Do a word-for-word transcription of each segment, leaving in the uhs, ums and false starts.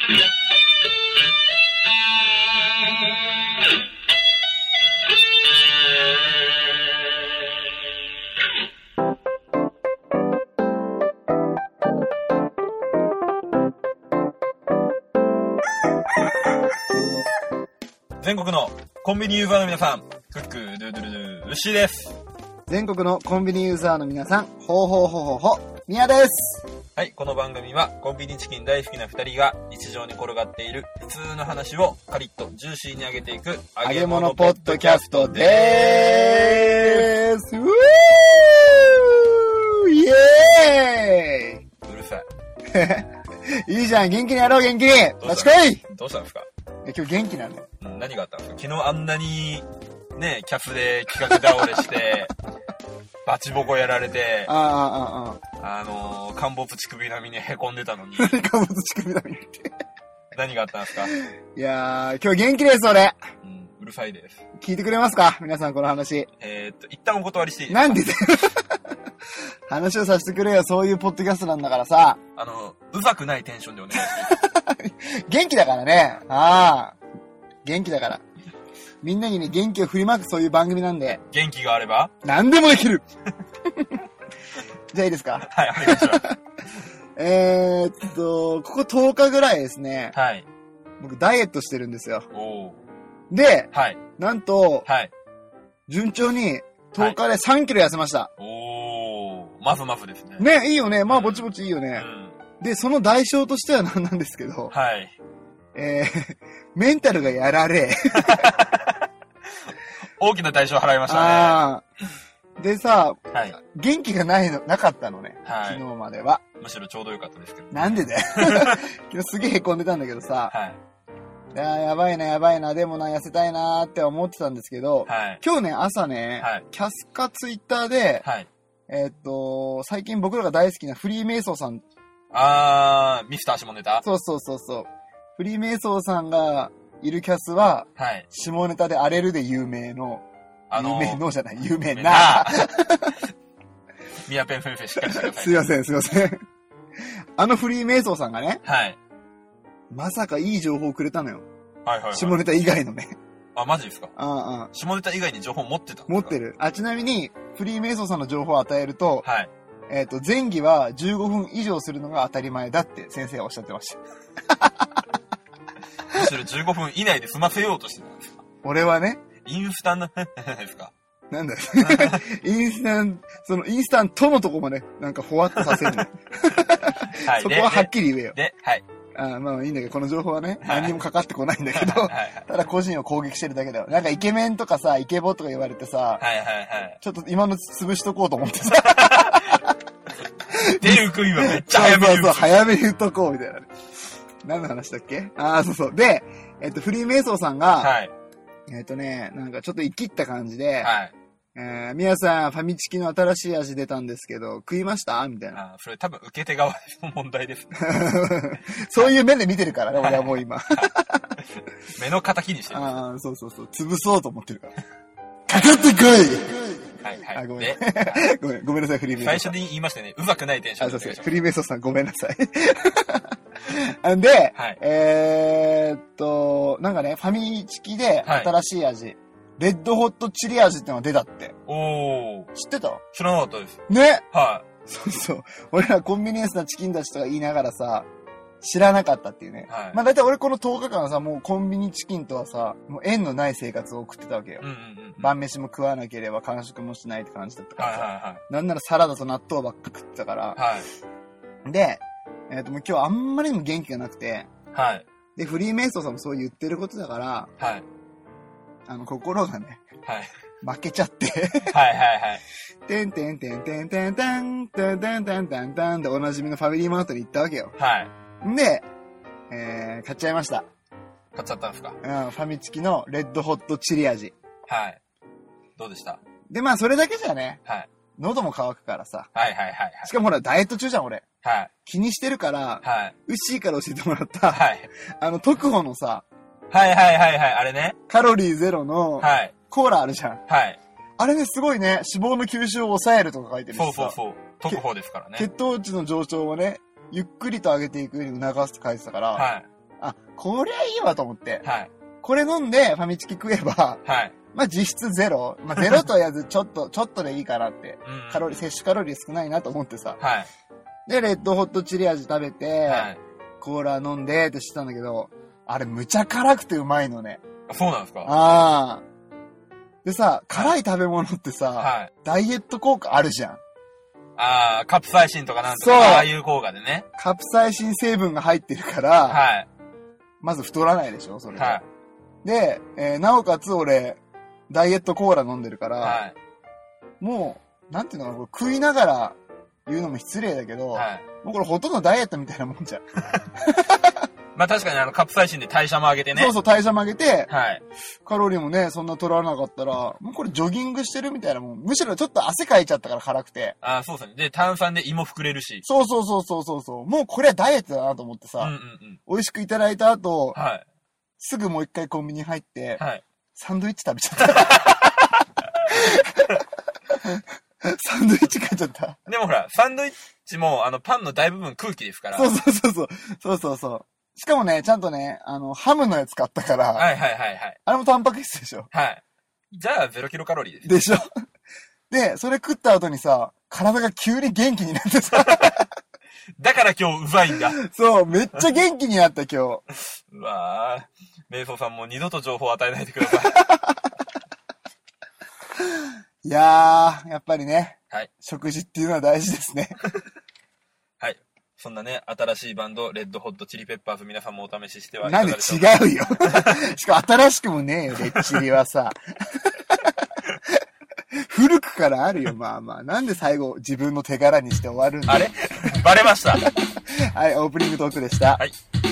全国のコンビニユーザーの皆さん、クックドゥドゥルドゥウッシーです。 全国のコンビニユーザーの皆さん、ほうほうほうほうほ、ミヤです。 はい、この番組はコンビニチキン大好きなふたりが日常に転がっている普通の話をカリッとジューシーに上げていく揚げ物ポッドキャストでーす。うーイエーイ。うるさい。いいじゃん、元気にやろう、元気に。立ちこい。 どうしたんですか？ 今日元気なんだよ。 うん、何があったんですか？昨日あんなにね、キャスで企画倒れしてバチボコやられて、 あああああのー、陥没乳首並みにへこんでたのに陥没乳首並みって何があったんですか？ いやー、今日元気です、俺。 うん、うるさいです。 聞いてくれますか皆さん、この話。 えーっと一旦お断りしていいですか？なんでだよ話をさせてくれよ、そういうポッドキャストなんだからさ。 あのうざくないテンションでお願いします元気だからね。ああ、元気だから。みんなにね、元気を振りまくそういう番組なんで。 元気があれば何でもできるじゃあいいですか？ はい、お願いします。 えーっと、こことおかぐらいですね。 はい。 僕ダイエットしてるんですよ。 おー。 で、 はい。 なんと、 はい。 順調にとおかでさんキロ痩せました。 はい、おー。まふまふですね。 ね、いいよね。まあ、ぼちぼちいいよね。 うん、 で、その代償としては何なんですけど。 はい。 えー、メンタルがやられ。 大きな代償払いましたね。 あでさ、 はい、 元気がないの、なかったのね。はい、昨日までは。 むしろちょうどよかったですけど、ね。 なんでだよ。昨日すげえ凹んでたんだけどさ。 はい。 いややばいなやばいな、でもな、痩せたいなーって思ってたんですけど、 はい、 今日ね、朝ね、はい、キャスかツイッターで、はい、えー、っと、最近僕らが大好きなフリーメイソーさん。 あー、ミスター下ネタ？ そうそうそうそう。フリーメイソーさんがいるキャスは、はい、下ネタで荒れるで有名の、あのー、有名のじゃない、有名な。 ミヤペンフェンフェしっかりしてください。 すいません、すいません。あのフリーメイソーさんがね、 はい。 まさかいい情報をくれたのよ。 はいはい、はい。 下ネタ以外のね。 あ、マジですか？ ああ。 下ネタ以外に情報持ってたんですか？ 持ってる。あ、ちなみに、フリーメイソーさんの情報を与えると、 はい。 えっと、前儀はじゅうごふん以上するのが当たり前だって先生はおっしゃってました。 むしろじゅうごふん以内で済ませようとしてたんですか？俺はね。 インスタントですか？ なんだよ。インスタント、そのインスタントのとこもね、なんかほわっとさせるの。はい、そこははっきり言えよ。 で、はい。 あまあいいんだけど、この情報はね、はい、何にもかかってこないんだけど、はいはい、ただ個人を攻撃してるだけだよ。なんかイケメンとかさ、イケボとか言われてさ、 はいはいはい、 ちょっと今の潰しとこうと思ってさ。 出る杭はめっちゃ早めにそうそうそう、早めに言っとこうみたいな。何の話だっけ？ああ、そうそう。で、えっと、フリーメイソーさんが、はい、えっとね、なんかちょっと生きった感じで、はい、えー、皆さん、ファミチキの新しい味出たんですけど、食いましたみたいな。 あ、それ多分受け手側の問題です、ね。 そういう目で見てるからね、俺はもう今。 目の敵にしてる。 ああ、そうそうそう。潰そうと思ってるから。かかってこいはいはい。 あ、ごめん。ごめん、ごめんなさい、フリーメイソー。 最初に言いましたね。うざくないテンションで。 あ、そうです。フリーメイソーさん、ごめんなさい。んで、はい、えーっと、なんかね、ファミチキで新しい味。はい、レッドホットチリ味ってのが出たって。 おー。 知ってた？ 知らなかったです。 ね。 はい。 そうそう。俺らコンビニエンスなチキンたちとか言いながらさ、知らなかったっていうね。はい。まあ大体俺このとおかかんさ、もうコンビニチキンとはさ、もう縁のない生活を送ってたわけよ。うんうんうん。晩飯も食わなければ完食もしないって感じだったからさ。はいはいはい。なんならサラダと納豆ばっか食ってたから。はい。で、えっ、ー、ともう今日あんまりにも元気がなくて。はい。で、フリーメイソーさんもそう言ってることだから。はい。あの、心がね。はい。負けちゃって。はいはいはい。てんてんてんてんてんてん、てんてんてんてんてんでおなじみのファミリーマートに行ったわけよ。はい。で、えー、買っちゃいました。 買っちゃったんですか？ うん、ファミチキのレッドホットチリ味。 はい。どうでした？ で、まあ、それだけじゃね。はい。喉も渇くからさ。 はいはいはい、はい。 しかもほら、ダイエット中じゃん、俺。はい。気にしてるから、はい。ウッシーから教えてもらった、はい。あの、特保のさ、 はいはいはいはい、あれね。 カロリーゼロの、はい。コーラあるじゃん。はい。あれね、すごいね、脂肪の吸収を抑えるとか書いてるしさ。 そうそうそう。特保ですからね。 血糖値の上昇をね、ゆっくりと上げていくように促すって書いてたから、はい。 あ、こりゃいいわと思って。 はい。 これ飲んでファミチキ食えば、 はい。 まあ実質ゼロ。まあゼロとは言わずちょっと、ちょっとでいいかなって。うん、カロリー、摂取カロリー少ないなと思ってさ。 はい。 で、レッドホットチリ味食べて、はい、コーラ飲んでってしてたんだけど、あれむちゃ辛くてうまいのね。 あ、そうなんですか？ ああ。でさ、辛い食べ物ってさ、 はい、 ダイエット効果あるじゃん。 ああ、カプサイシンとかなんとか、ああいう効果でね。 カプサイシン成分が入ってるから、 はい。 まず太らないでしょ、それで。 はい。 で、えー、なおかつ俺、ダイエットコーラ飲んでるから、はい、もう、なんていうのかな、食いながら言うのも失礼だけど、はい、もうこれほとんどダイエットみたいなもんじゃん。 まあ確かにあのカプサイシンで代謝も上げてね。 そうそう、代謝も上げて、 はい。 カロリーもね、そんな取らなかったら、もうこれジョギングしてるみたいなもん。むしろちょっと汗かいちゃったから辛くて。 ああ、そうですね。で、炭酸で胃も膨れるし。 そうそうそうそうそうそう。もうこれはダイエットだなと思ってさ、うんうんうん、美味しくいただいた後、はい。すぐもう一回コンビニ入って、はい。サンドイッチ食べちゃった。サンドイッチ買っちゃった。 でもほら、サンドイッチもあのパンの大部分空気ですから。 そうそうそうそう。そうそうそう。しかもね、ちゃんとね、あの、ハムのやつ買ったから。 はいはいはいはい。 あれもタンパク質でしょ。 はい。じゃあ、ゼロキロカロリーです。 でしょ。で、それ食った後にさ、体が急に元気になってさ。 だから今日うざいんだ。 そう、めっちゃ元気になった今日。 うわぁ。メイソーさんも二度と情報を与えないでください。いやー、やっぱりね。 はい。 食事っていうのは大事ですね。 はい。そんなね、新しいバンド、レッドホットチリペッパーズ皆さんもお試ししてはいかがでしょうか。 なんで違うよ。しかも新しくもねえよ、レッチリはさ。古くからあるよ、まあまあ。なんで最後自分の手柄にして終わるんだ。 あれバレました。 はい、オープニングトークでした。 はい。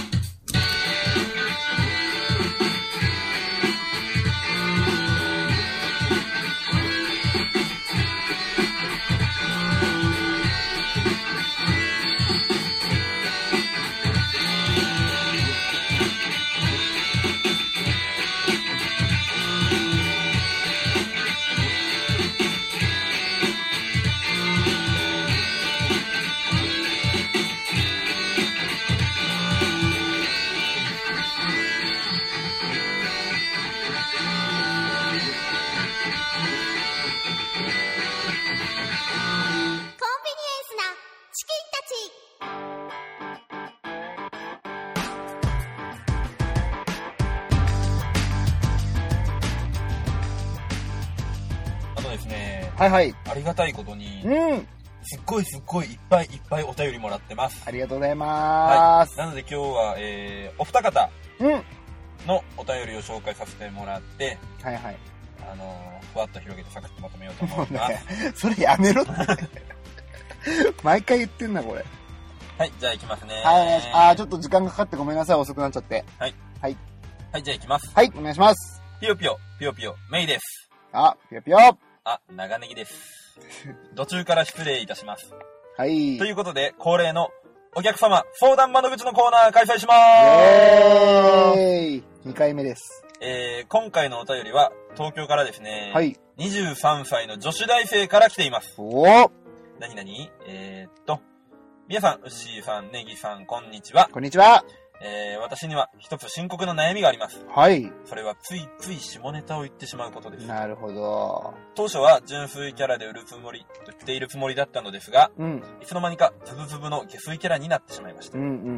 はいはい。 ありがたいことに、 うん。 すっごいすっごいいっぱいいっぱいお便りもらってます。 ありがとうございます。 はい。なので今日は、えー、お二方のお便りを紹介させてもらって、 はいはい。 あのー、ふわっと広げてサクッとまとめようと思います。 ね、それやめろって。毎回言ってんな、これ。 はい、じゃあ行きますね。 はい、お願いします。あー、ちょっと時間がかかってごめんなさい、遅くなっちゃって。 はい。 はい。 はい、じゃあ行きます。 はい、お願いします。 ぴよぴよ、ぴよぴよ、メイです。 あ、ぴよぴよ。 あ、長ネギです。途中から失礼いたします。 はい。 ということで、恒例のお客様相談窓口のコーナー開催しまーす。イェーイ。にかいめです。 えー、今回のお便りは東京からですね。 はい。 にじゅうさんさいの女子大生から来ています。 おー。 なになにえー、っと、皆さん、うっしーさん、ネギさん、こんにちは。 こんにちは。 えー、私には一つ深刻な悩みがあります。 はい。 それはついつい下ネタを言ってしまうことです。 なるほど。 当初は純粋キャラで売るつもり、売っているつもりだったのですが、うん、いつの間にかズブズブの下水キャラになってしまいました。うんうんうんうん。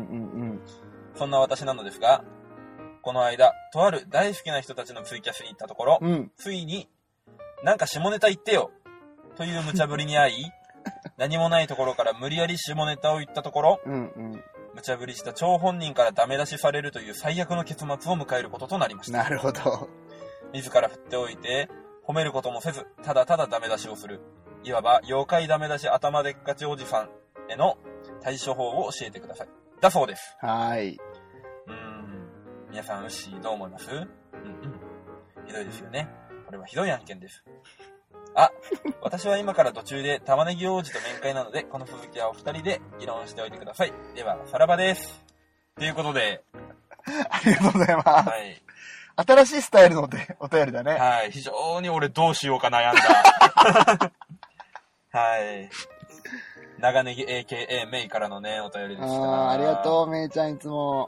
そんな私なのですが、この間、とある大好きな人たちのツイキャスに行ったところ、うん、ついに、なんか下ネタ言ってよという無茶ぶりに遭い、何もないところから無理やり下ネタを言ったところ、うんうん無茶ぶりした張本人からダメ出しされるという最悪の結末を迎えることとなりました。 なるほど。 自ら振っておいて、褒めることもせず、ただただダメ出しをする。いわば、妖怪ダメ出し頭でっかちおじさんへの対処法を教えてください。だそうです。 はーい。 うーん。皆さん、牛どう思います？うんうん。ひどいですよね。これはひどい案件です。あ、私は今から途中で玉ねぎ王子と面会なので、この続きはお二人で議論しておいてください。では、さらばです。ということで。 ありがとうございます。はい。新しいスタイルのお便りだね。 はい。非常に俺どうしようか悩んだ。はい。長ネギ エーケーエー メイからのね、お便りでした。 ああ、ありがとう、メイちゃんいつも。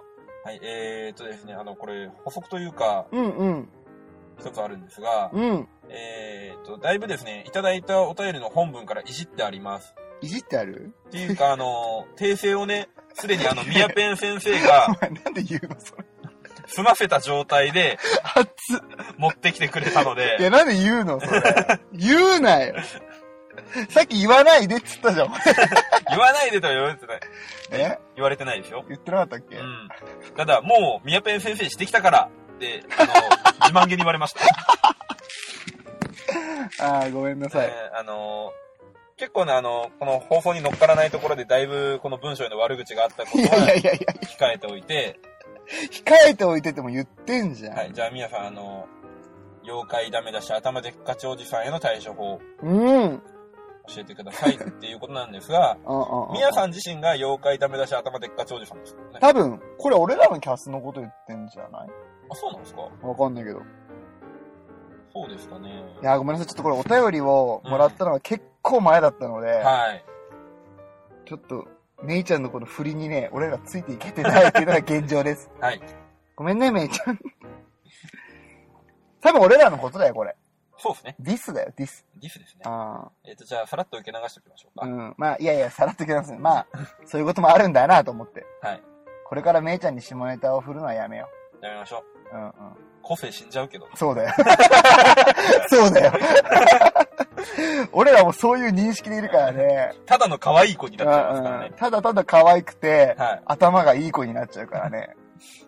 はい、えーっとですね、あの、これ、補足というか、 うんうん。 一つあるんですが、 うん。 えーっと、だいぶですね、いただいたお便りの本文からいじってあります。 いじってあるっていうか、あの、訂正をね、すでにあの、ミヤペン先生が、 お前なんで言うのそれ。 済ませた状態で、 熱っ。 持ってきてくれたので。 いや、なんで言うのそれ。言うなよ。さっき言わないでっつったじゃん。 言わないでとは言われてない。 え言われてないでしょ？ 言ってなかったっけ？ うん。ただ、もう、ミヤペン先生してきたから、って、あの、自慢げに言われました。 ああ、ごめんなさい。 えー、あの、結構ね、あの、この放送に乗っからないところでだいぶこの文章への悪口があったことは、控えておいて、 控えておいてっても言ってんじゃん。 はい、じゃあ皆さん、あの、妖怪ダメだし頭でっかちおじさんへの対処法。 うん。 教えてくださいっていうことなんですが、みやさん自身が妖怪ダメだし頭でっかちおじさんですからね。 多分、これ俺らのキャスのこと言ってんじゃない？ あ、そうなんですか？ わかんないけど。 そうですかね。 いや、ごめんなさい。ちょっとこれお便りをもらったのが結構前だったので、うん、 はい。 ちょっと、めいちゃんのこの振りにね、俺らついていけてないっていうのが現状です。 はい。 ごめんね、めいちゃん。多分俺らのことだよ、これ。 そうですね。 ディスだよ、ディス。 ディスですね。 あえっ、ー、と、じゃあ、さらっと受け流しておきましょうか。 うん。まあ、いやいや、さらっと受け流す。まあ、そういうこともあるんだなと思って。 はい。 これからめいちゃんに下ネタを振るのはやめよう。やめましょう。うんうん。 個性死んじゃうけど。 そうだよ。そうだよ。俺らもそういう認識でいるからね。 ただの可愛い子になっちゃいますからね。 うん、ただただ可愛くて、 はい、 頭がいい子になっちゃうからね。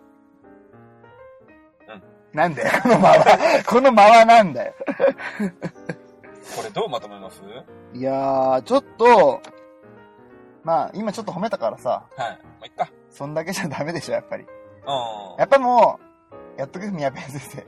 うん。 なんだよ、この間は。この間はなんだよ。 これどうまとめます？ いやー、ちょっと、まあ、今ちょっと褒めたからさ。 はい。まあ、いっか。 そんだけじゃダメでしょ、やっぱり。 うん。 やっぱもう、やっとく、宮部先生。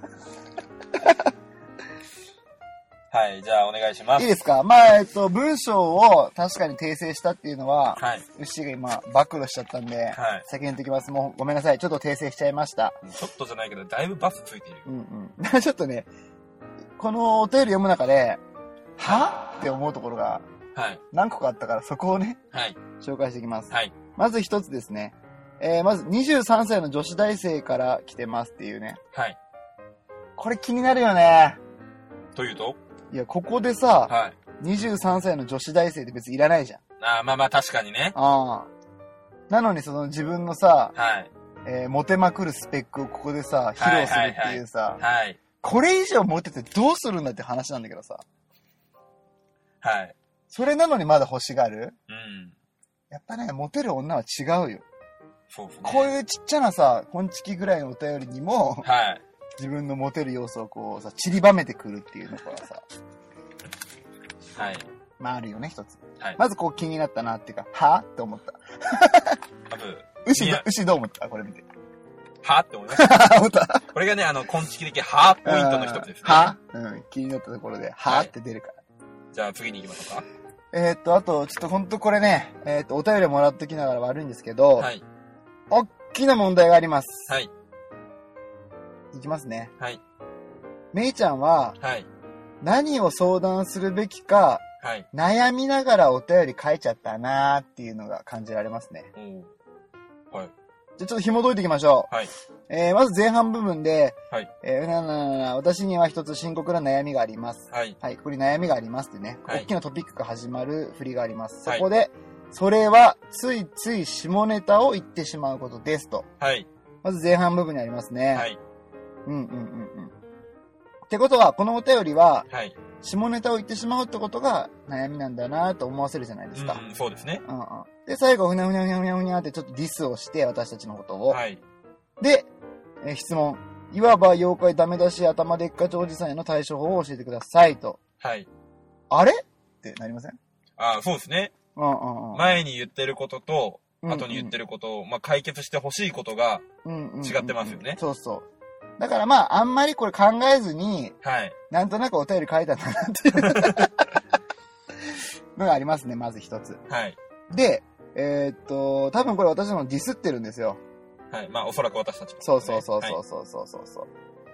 はい、じゃあお願いします。 いいですか？まあ、えっと、文章を確かに訂正したっていうのは、 はい。 ウッシーが今、暴露しちゃったんで、 はい。 先に言っておきます。もう、ごめんなさい。ちょっと訂正しちゃいました。 ちょっとじゃないけど、だいぶバスついているよ。 うんうん。ちょっとね、このお便り読む中で、はって思うところが、 はい。 何個かあったから、そこをね、 はい。 紹介していきます。 はい。 まず一つですね。えー、まず、にじゅうさんさいの女子大生から来てますっていうね。 はい。 これ気になるよね。 というと？ いや、ここでさ、 はい、 にじゅうさんさいの女子大生って別にいらないじゃん。 ああ、まあまあ確かにね。 ああ。なのにその自分のさ、 はい。 えー、モテまくるスペックをここでさ、披露するっていうさ、 はいはいはいはい、 これ以上モテてどうするんだって話なんだけどさ。 はい。 それなのにまだ欲しがる？ うん。 やっぱね、モテる女は違うよ。 そうですね。 こういうちっちゃなさ、こんちきぐらいのお便りにも、 はい。 自分のモテる要素をこうさ、散りばめてくるっていうのがさ、 はい。 まああるよね、一つ。 はい。 まずこう気になったなっていうか、はぁって思った。 多分。 牛、牛どう思った？これ見て。 はぁって思いました。 思った。 これがね、あの、昆虫的はぁポイントの一つですね。 はぁうん。気になったところで、はぁって出るから。 じゃあ次に行きましょうか。 えー、っと、あと、ちょっとほんとこれね、えー、っと、お便りもらっときながら悪いんですけど、 はい。 おっきな問題があります。 はい。 いきますね。 はい。 めいちゃんは、 はい。 何を相談するべきか、 はい。 悩みながらお便り書いちゃったなーっていうのが感じられますね。 うん。はい。 じゃあちょっと紐解いていきましょう。はい。 えー、まず前半部分で、 はい。 えー、なななな私には一つ深刻な悩みがあります。 はい。 はい。ここに悩みがありますってね、 はい。 大きなトピックが始まる振りがあります。 はい。 そこで、それはついつい下ネタを言ってしまうことですと。 はい。 まず前半部分にありますね。 はい。 うんうんうんうん。ってことは、このお便りは、 はい。 下ネタを言ってしまうってことが悩みなんだなと思わせるじゃないですか。 うん、そうですね。 うんうん。で、最後、ふにゃふにゃふにゃふにゃふにゃってちょっとディスをして、私たちのことを。 はい。 で、えー、質問。いわば妖怪ダメ出し頭でっかちおじさんへの対処法を教えてくださいと。 はい。 あれってなりません？ ああ、そうですね。 うんうんうん。 前に言ってることと、後に言ってることを、まあ、解決してほしいことが違ってますよね。 そうそう。だからまあ、あんまりこれ考えずに、 はい。 なんとなくお便り書いたんだなっていうのがありますね、まず一つ。 はい。 で、えー、っと、多分これ私のディスってるんですよ。 はい。まあ、おそらく私たち、ね。 そうそうそうそうそうそうそうそう、はい。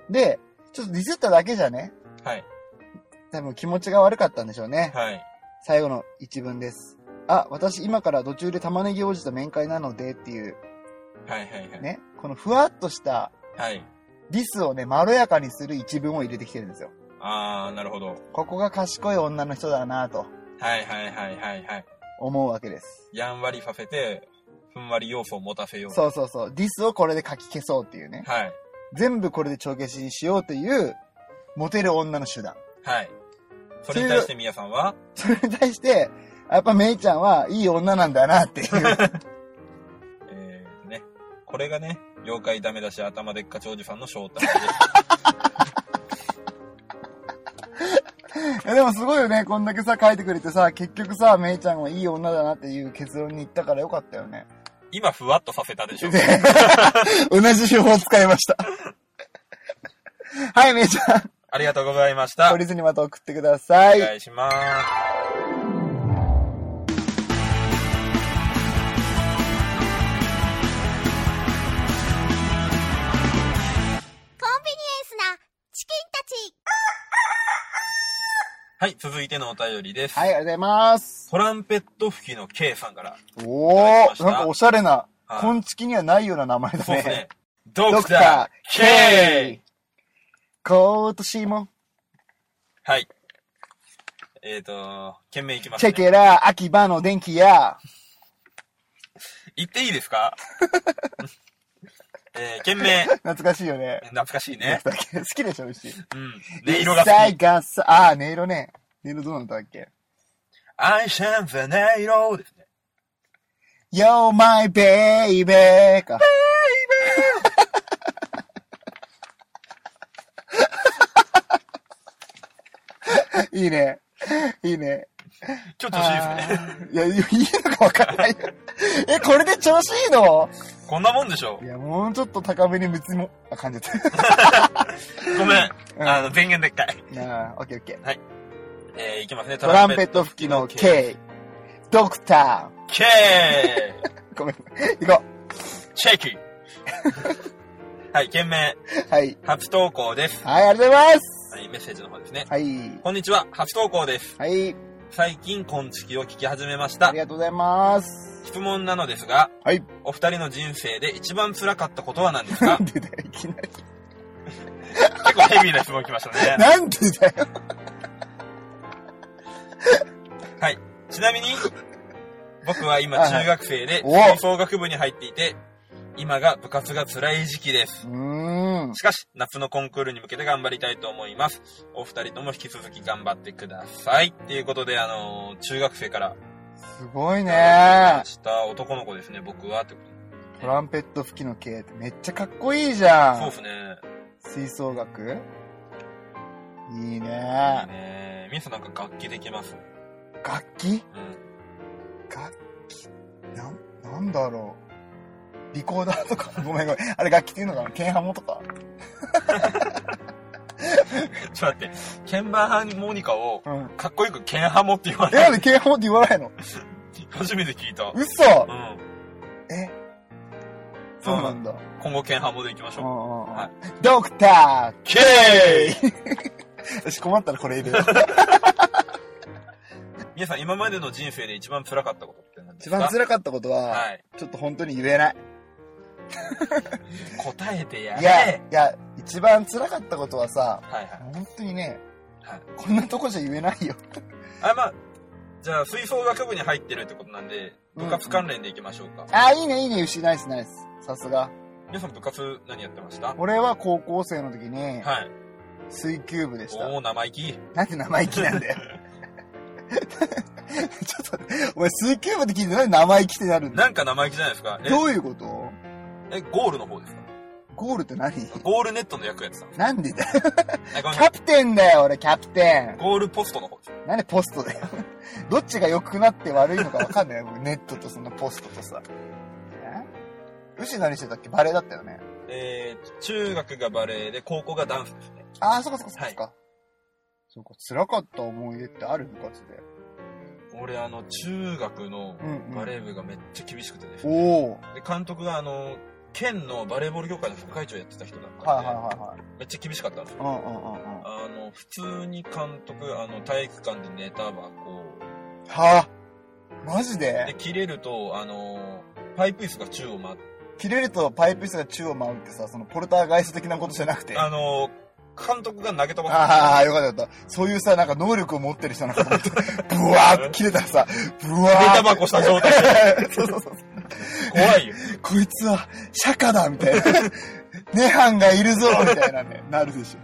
で、ちょっとディスっただけじゃね。 はい。 多分気持ちが悪かったんでしょうね。 はい。 最後の一文です。あ、私今から途中で玉ねぎ王子と面会なのでっていうはいはいはい。 ね。このふわっとした、 はい。 リスをね、まろやかにする一文を入れてきてるんですよ。 あー、なるほど。 ここが賢い女の人だなと。 はいはいはいはいはい。 思うわけです。 やんわりさせて、ふんわり要素を持たせよう。 そうそうそう。ディスをこれで書き消そうっていうね。 はい。 全部これで帳消しにしようという、モテる女の手段。 はい。それに対してみやさんはそれに対して、やっぱめいちゃんはいい女なんだなっていう。 えーね。これがね、妖怪ダメだし頭でっかちおじさんの正体です。いやでもすごいよね。こんだけさ、書いてくれてさ、結局さ、めいちゃんはいい女だなっていう結論に行ったからよかったよね。 今、ふわっとさせたでしょ。 同じ手法を使いました。はい、めいちゃん。 ありがとうございました。 懲りずにまた送ってください。 お願いします。はい、続いてのお便りです。 はい、ありがとうございます。 トランペット吹きの K さんから。 おー、なんかおしゃれな、こんちきにはないような名前だね。 そうですね。ドクター K! 今年も。 はい。えっ、ー、と、件名いきますね。チェケラ、秋葉の電気屋。 言っていいですかえー、件名。 懐かしいよね。 懐かしいね。 好きでしょ、牛。 うん。音色が好き。 がさ、あー、音色ね。音色どうなんだっけ。 愛シャンザ音色ですね。 You're my baby か。いいね。いいね。 ちょっと調子いいですね。 いや、いいのかわからない。え、これで調子いいの？ こんなもんでしょ。 いや、もうちょっと高めに別にも、あ、感じた。 ごめん。うん、あの、前言でっかい。 ああ、オッケーオッケー。 はい。えー、いきますね。 トランペット吹きの K。ドクター。K! ごめん。行こう。 チェキはい、件名。 はい。 初投稿です。 はい、ありがとうございます。 はい、メッセージの方ですね。 はい。 こんにちは、初投稿です。 はい。 最近、こんちきを聞き始めました。 ありがとうございます。 質問なのですが、 はい。 お二人の人生で一番辛かったことは何ですか？ なんでだよ、いきなり。 結構ヘビーな質問来ましたね。 なんでだよ。 はい。ちなみに、僕は今中学生で吹奏楽部に入っていて、今が部活が辛い時期です。 うーん。 しかし、夏のコンクールに向けて頑張りたいと思います。お二人とも引き続き頑張ってください。っていうことで、あのー、中学生から。 すごいねー。 した男の子ですね、僕は。ってこと。 トランペット吹きの K ってめっちゃかっこいいじゃん。 そうですね。 吹奏楽いいねー。いいねー。みんななんか楽器できます？ 楽器？ うん。 楽器な、なんだろう。リコーダーとかごめんごめん。あれ楽器っていうのかな？鍵ハモとかちょっと待って。鍵盤ハーモニカを、かっこよく鍵ハモって言わない。 え、なんで鍵ハモって言わないの？ 初めて聞いた。 嘘！ うん。 え？そうなんだ。 今後鍵ハモでいきましょう。 はい、ドクター K! よし、困ったらこれ入れよう。 皆さん、今までの人生で一番辛かったことって何ですか？ 一番辛かったことは、はい、ちょっと本当に言えない。 答えてやれ。 いや、いや、一番辛かったことはさ、 はいはい、 本当にね、 はい、 こんなとこじゃ言えないよ。 あ、まあ、じゃあ、吹奏楽部に入ってるってことなんで、部活関連でいきましょうか。 うん、あ、いいね、いいね、牛、ナイス、ナイス。さすが。 皆さん部活何やってました？ 俺は高校生の時に、 はい。 水球部でした。 おー、生意気。 なんで生意気なんだよ。ちょっと、お前水球部って聞いて何で生意気ってなるんだなんか生意気じゃないですか。 どういうこと？ え、ゴールの方ですか？ ゴールって何？ ゴールネットの役やってた。 なんでだよ。キャプテンだよ、俺、キャプテン。 ゴールポストの方です。 なんでポストだよ。どっちが良くなって悪いのかわかんないよ。ネットとそのポストとさ。え？うち何してたっけ？バレエだったよね。 えー、中学がバレエで、高校がダンスですね。 あー、そっかそっかそっか。はい、そうか、辛かった思い出ってある部活で。 俺、あの、中学のバレー部がめっちゃ厳しくてですね。 うんうん、で、監督が、あの、県のバレーボール協会の副会長やってた人だったんで、 はいはいはいはい、 めっちゃ厳しかったんですよ。 うんうんうんうん、 あの、普通に監督、あの、体育館でネタ箱。 はぁ、マジで？ で、切れると、あの、パイプ椅子が宙を舞っ切れるとパイプ椅子が宙を舞うってさ、そのポルターガイスト的なことじゃなくて。 あのー、監督が投げ飛ばす。 ああ、よかったよかった。そういうさ、なんか能力を持ってる人なんかと思って、ブワーって切れたらさ、ブワーって。 出タバコした状態で。そうそうそう。怖いよ。 こいつは、釈迦だみたいな。涅槃がいるぞみたいなね、なるでしょ。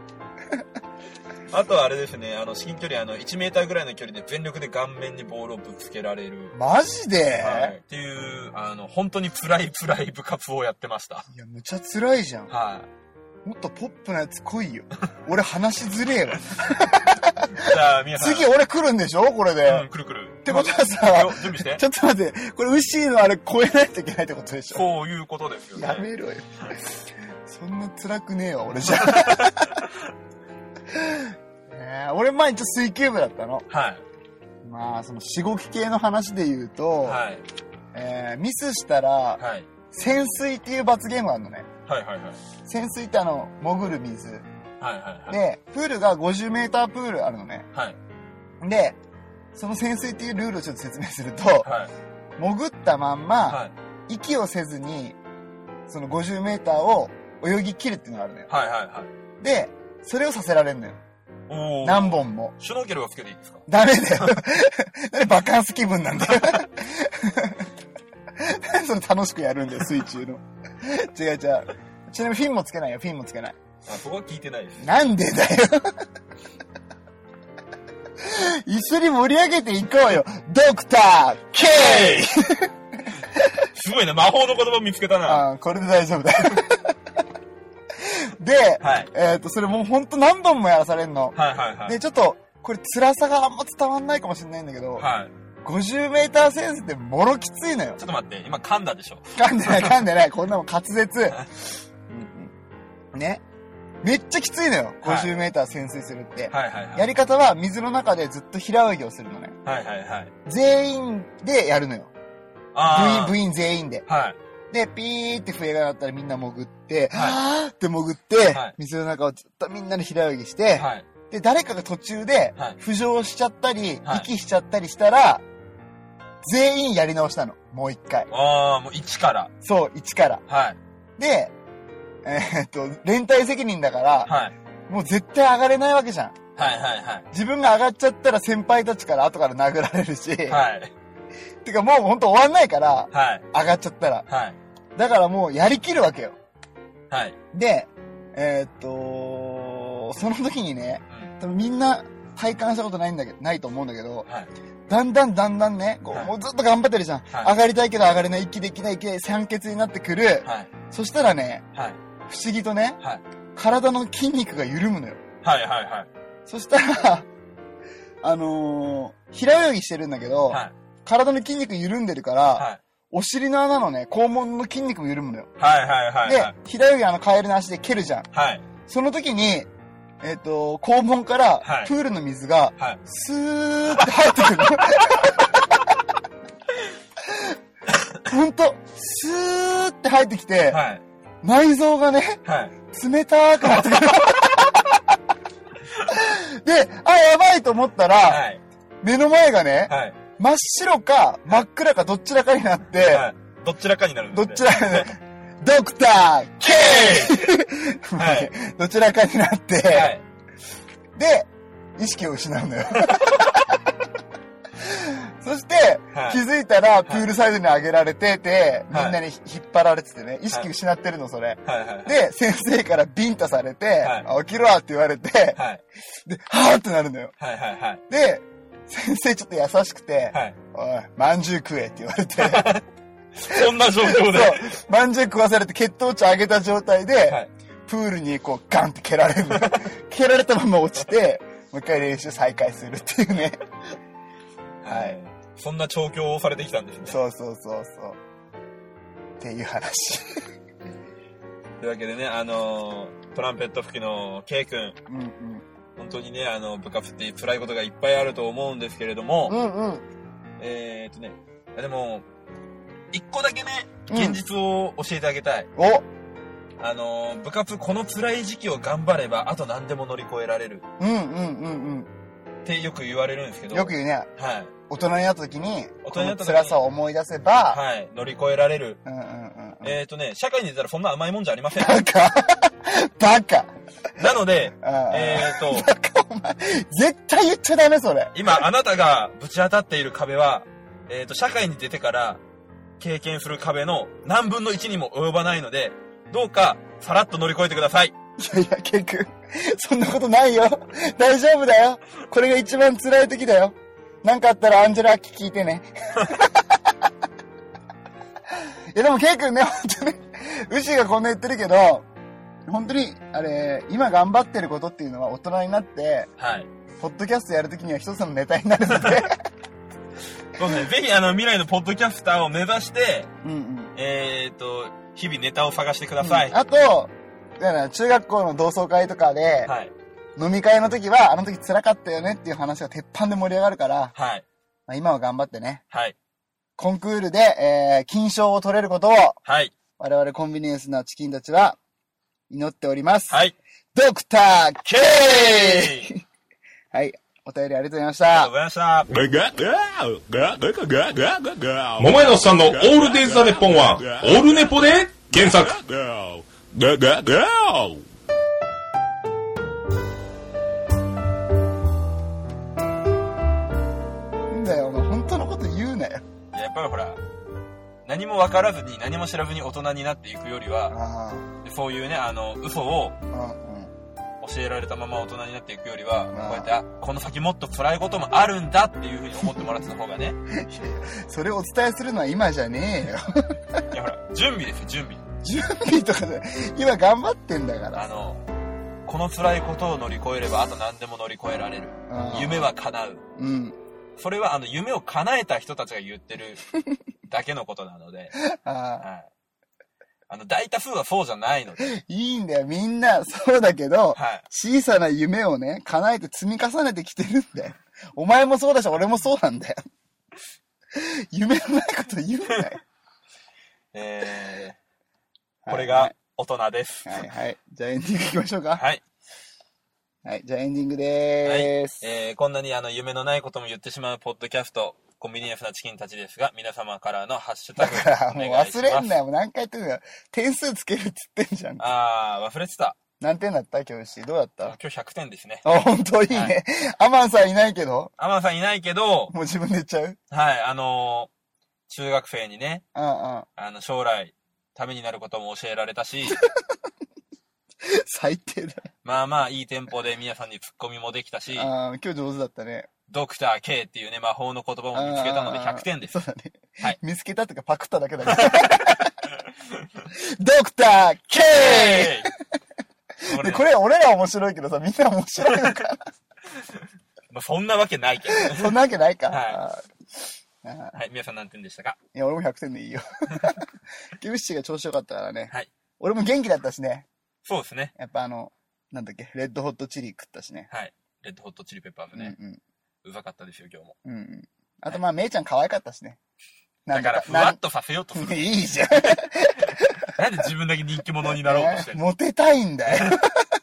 あとはあれですね、あの、至近距離、あの、いちメーターぐらいの距離で全力で顔面にボールをぶつけられる。 マジで、 はい、っていう、あの、本当にプライプライ部活をやってました。 いや、むちゃ辛いじゃん。 はい。 もっとポップなやつ来いよ。俺話しづれえわ。 じゃあ、皆さん。 次俺来るんでしょこれで。 うん、来る来る。 ってことはさ、 準備して。 ちょっと待って、これウッシーのあれ超えないといけないってことでしょ。 そういうことですよね。 やめろよ。そんな辛くねえわ、俺じゃ。ね、俺前一応水球部だったの。 はい。 まあ、その、しごき系の話で言うと、はい。えー、ミスしたら、はい。潜水っていう罰ゲームがあるのね。 はいはいはい。 潜水ってあの、潜る水。はいはいはい。 で、プールがごじゅうメータープールあるのね。 はい。 で、その潜水っていうルールをちょっと説明すると、はい。潜ったまんま、はい。息をせずに、そのごじゅうメーターを泳ぎ切るっていうのがあるのよ。 はいはいはい。 で、それをさせられるのよ。何本も。 シュノーケルはつけていいですか？ ダメだよ。バカンス気分なんだよ。それ楽しくやるんだよ、水中の。違う違う。ちなみにフィンもつけないよ、フィンもつけない。 あ、そこは聞いてないです。 なんでだよ。一緒に盛り上げていこうよ。ドクター K！ すごいな、魔法の言葉見つけたな。 ああ、これで大丈夫だ。で、はい、えっ、ー、と、それもうほんと何本もやらされんの。 はいはいはい。 で、ちょっと、これ辛さがあんま伝わんないかもしれないんだけど、はい。ごじゅうメーター潜水ってもろきついのよ。 ちょっと待って、今噛んだでしょ。 噛んでない噛んでない。こんなもん滑舌。うんうん、ね。めっちゃきついのよ。ごじゅうメーター潜水するって。はいはいはい。やり方は水の中でずっと平泳ぎをするのね。 はいはいはい。 全員でやるのよ。あ部員、部員全員で。はい。で、ピーって笛が鳴ったらみんな潜って、はい、はーって潜って、はい、水の中をずっとみんなで平泳ぎして、はい、で、誰かが途中で浮上しちゃったり、はい、息しちゃったりしたら、全員やり直したの。もう一回。 ああ、もう一から。 そう、一から。はい。で、えー、っと、連帯責任だから、はい、もう絶対上がれないわけじゃん。 はいはいはい。 自分が上がっちゃったら先輩たちから後から殴られるし、はい。てかもうほんと終わんないから、はい。上がっちゃったら。はい。だからもうやりきるわけよ。はい。で、えー、っと、その時にね、うん、多分みんな体感したことないんだけど、ないと思うんだけど、はい。だんだんだんだんね、こう、はい、もうずっと頑張ってるじゃん。はい、上がりたいけど上がれない、息できない、息で酸欠になってくる。はい。そしたらね、はい。不思議とね、はい。体の筋肉が緩むのよ。 はいはいはい。 そしたら、あのー、平泳ぎしてるんだけど、はい。体の筋肉緩んでるから、はい。お尻の穴のね、肛門の筋肉も緩むのよ。 はいはいはい、はい。 で、平泳ぎあのカエルの足で蹴るじゃん。はい。その時に、えっ、ー、と、肛門から、プールの水が、はい。スーって入ってくるの。ほんと、スーって入ってきて、はい。内臓がね、はい。冷たくなってくる。で、あ、やばいと思ったら、はい。目の前がね、はい。真っ白か真っ暗かどちらかになって、はい、 どちらかになるんですね。 どちらかね、ドクター K！ はい、どちらかになって、はい、で、意識を失うのよ。そして、はい、気づいたらプールサイドに上げられてて、はい、みんなに引っ張られててね、意識失ってるの、それ。はいはいはい、で、先生からビンタされて、はい、起きろって言われて、はい、で、はぁってなるのよ。はいはいはい、で、先生ちょっと優しくて、はい、おい、まんじゅう食えって言われて。 そんな状況で。 そう。まんじゅう食わされて血糖値上げた状態で、はい、プールにこうガンって蹴られるの。蹴られたまま落ちて、もう一回練習再開するっていうね。 はい。そんな調教をされてきたんですね。 そうそうそうそう。っていう話。 というわけでね、あのー、トランペット吹きの K 君。うんうん。本当にね、あの、部活って辛いことがいっぱいあると思うんですけれども、うんうん、えーっとね、でも、一個だけね、現実を教えてあげたい。うん、おあの、部活この辛い時期を頑張れば、あと何でも乗り越えられる。うんうんうんうん。ってよく言われるんですけど。 よく言うね。はい。大人になった時に、大人になった時に辛さを思い出せば、 はい。乗り越えられる。うんうんうん。 えっとね、社会に出たらそんな甘いもんじゃありません。 バカバカなので、えっと、 バカお前、絶対言っちゃダメそれ。 今、あなたがぶち当たっている壁は、えっと、社会に出てから経験する壁の何分のいちにも及ばないので、どうか、さらっと乗り越えてください。 いやいや、ケイ君、そんなことないよ。大丈夫だよ。これが一番辛い時だよ。なんかあったらアンジェラ・アキ聞いてね。いやでもケイ君ね、本当に、ウシがこんな言ってるけど、本当に、あれ、今頑張ってることっていうのは大人になって、はい。ポッドキャストやるときには一つのネタになるので。 そうですね。ぜひあの、未来のポッドキャスターを目指して、うんうん、えっと、日々ネタを探してください。うん、あと、中学校の同窓会とかで、はい、飲み会の時は、あの時辛かったよねっていう話が鉄板で盛り上がるから、はい。まあ、今は頑張ってね。はい。コンクールで、えー、金賞を取れることを、はい。我々コンビニエンスなチキンたちは、祈っております。はい。ドクター K! はい。お便りありがとうございました。 ありがとうございました。 桃屋のおっさんのオールデイズ・ザ・ネッポンは、オールネポで検索。 なんだよ、お前本当のこと言うなよ。 いや、やっぱりほら、何も分からずに何も知らずに大人になっていくよりは、そういうね、あの、嘘を教えられたまま大人になっていくよりは、こうやって、あ、この先もっと辛いこともあるんだっていうふうに思ってもらってた方がね。 それをお伝えするのは今じゃねえよ。 いやほら、準備ですよ、準備。 準備とかで、今頑張ってんだから。 あの、この辛いことを乗り越えれば、あと何でも乗り越えられる。夢は叶う。うん。それはあの、夢を叶えた人たちが言ってるだけのことなので。あはい。あの、大多数はそうじゃないので。 いいんだよ。みんな、そうだけど、はい、小さな夢をね、叶えて積み重ねてきてるんだよ。お前もそうだし、俺もそうなんだよ。夢のないこと言うんだよ。 えー、これが大人です。 はいはい。じゃあエンディングいきましょうか。 はい。 はい。じゃあエンディングでーす。 はい、えー、こんなにあの、夢のないことも言ってしまうポッドキャスト、コンビニエンスなチキンたちですが、皆様からのハッシュタグ。 だからもう忘れんなよ。もう何回言ってんだよ。点数つけるって言ってんじゃん。 あー、忘れてた。 何点だった教師。どうだった？ 今日ひゃくてんですね。 あ、ほんといいね。はい、アマンさんいないけどアマンさんいないけど、 もう自分で言っちゃう？ はい、あのー、中学生にね、 うんうん、 あの、将来、ためになることも教えられたし、 最低だ。 まあまあ、いいテンポで皆さんにツッコミもできたし、 あ今日上手だったね。 ドクター K っていうね、魔法の言葉を見つけたのでひゃくてんです。 そうだね。はい。見つけたとかパクっただけだけど。ドクター K! でこれ俺ら面白いけどさ、みんな面白いのかな。 まあそんなわけないけど、ね。 そんなわけないか。 はい。はい、皆さん何点でしたか？ いや、俺もひゃくてんでいいよ。キムシチが調子よかったからね。はい。俺も元気だったしね。 そうですね。 やっぱあの、なんだっけ、レッドホットチリ食ったしね。 はい。レッドホットチリペッパーズね。うんうん。うざかったですよ、今日も。 うんうん。あとまあ、めいちゃん可愛かったしね。 だから、ふわっとさせようとする。 いいじゃん。 なんで自分だけ人気者になろうとしてるの？ モテたいんだよ。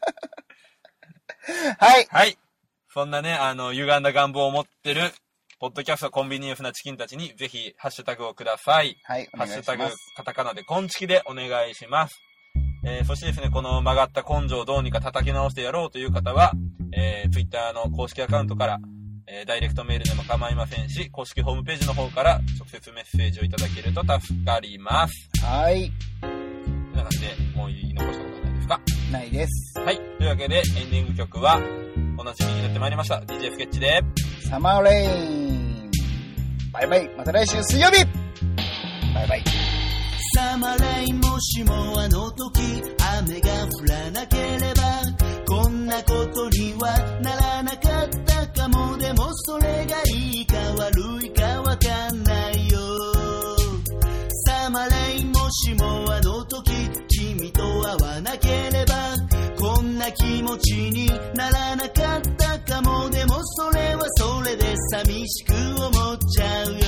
はい。 はい。そんなね、あの、歪んだ願望を持ってる、ポッドキャストコンビニエンスなチキンたちに、ぜひ、ハッシュタグをください。 はい。 ハッシュタグ、カタカナでコンチキでお願いします。えー、そしてですね、この曲がった根性をどうにか叩き直してやろうという方は、えー、Twitter の公式アカウントから、えー、ダイレクトメールでも構いませんし、公式ホームページの方から直接メッセージをいただけると助かります。 はい。 という感じで、もう言い残したことはないですか？ ないです。 はい。というわけで、エンディング曲は、おなじみになってまいりました。ディージェー スケッチで、 サマーレイン。バイバイ。また来週水曜日。バイバイ。 サマーレイン、もしもあの時雨が降らなければこんなことにはならなかったかも。でもそれがいいか悪いかわかんないよ。サマーレイン、もしもあの時君と会わなければこんな気持ちにならなかったかも。でもそれはそれで寂しく思っちゃうよ。